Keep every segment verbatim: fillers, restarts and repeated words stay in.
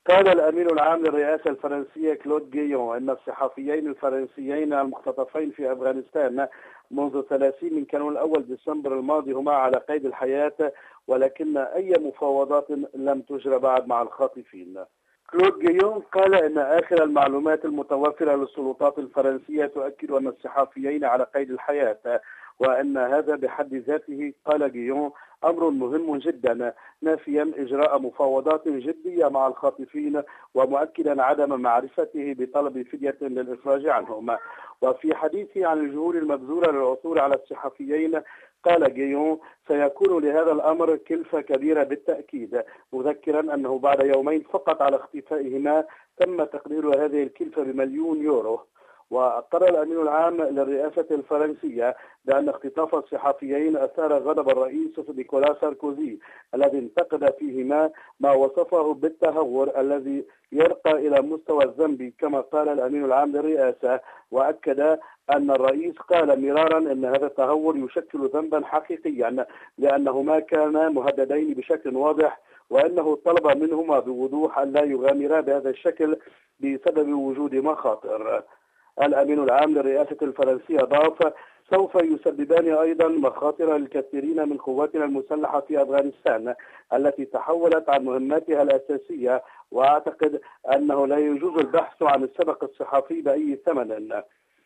قال الأمين العام للرئاسة الفرنسية كلود جيون أن الصحفيين الفرنسيين المختطفين في أفغانستان منذ ثلاثين من كانون الأول ديسمبر الماضي هما على قيد الحياة، ولكن أي مفاوضات لم تجرى بعد مع الخاطفين. كلود جيون قال أن آخر المعلومات المتوفرة للسلطات الفرنسية تؤكد أن الصحفيين على قيد الحياة، وأن هذا بحد ذاته، قال جيون، أمر مهم جدا، نافيا إجراء مفاوضات جدية مع الخاطفين ومؤكدا عدم معرفته بطلب فدية للإفراج عنهم. وفي حديثه عن الجهود المبذولة للعثور على الصحفيين قال جيون: سيكون لهذا الأمر كلفة كبيرة بالتأكيد، مذكرا أنه بعد يومين فقط على اختفائهما تم تقدير هذه الكلفة بمليون يورو. وأقر الأمين العام للرئاسة الفرنسية بأن اختطاف الصحفيين أثار غضب الرئيس نيكولا ساركوزي الذي انتقد فيهما ما وصفه بالتهور الذي يرقى إلى مستوى الذنب كما قال الأمين العام للرئاسة، وأكد أن الرئيس قال مرارا أن هذا التهور يشكل ذنبا حقيقيا لأنهما كانا مهددين بشكل واضح، وأنه طلب منهما بوضوح أن لا يغامرا بهذا الشكل بسبب وجود مخاطر. الأمين العام للرئاسة الفرنسية ضاف: سوف يسببان أيضا مخاطر للكثيرين من قواتنا المسلحة في أفغانستان التي تحولت عن مهماتها الأساسية، وأعتقد أنه لا يجوز البحث عن السبق الصحفي بأي ثمن.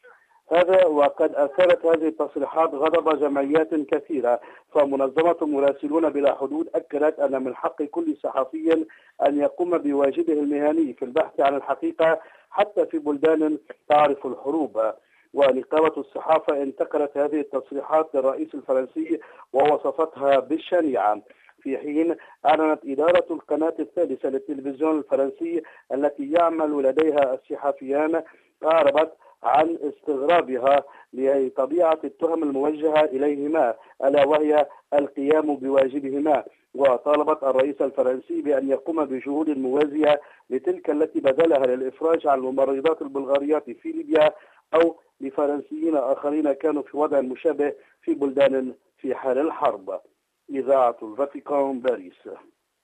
هذا وقد أثارت هذه التصريحات غضب جمعيات كثيرة، فمنظمة مراسلون بلا حدود أكدت أن من حق كل صحفي أن يقوم بواجبه المهني في البحث عن الحقيقة حتى في بلدان تعرف الحروب. ونقابة الصحافة انتقلت هذه التصريحات للرئيس الفرنسي ووصفتها بالشنيعة، في حين أعلنت إدارة القناة الثالثة للتلفزيون الفرنسي التي يعمل لديها الصحفيان أعربت عن استغرابها لطبيعة التهم الموجهة إليهما، ألا وهي القيام بواجبهما، وطالبت الرئيس الفرنسي بأن يقوم بجهود موازية لتلك التي بذلها للإفراج عن الممرضات البلغاريات في ليبيا أو لفرنسيين آخرين كانوا في وضع مشابه في بلدان في حال الحرب. إذاعة الفاتيكان، باريس.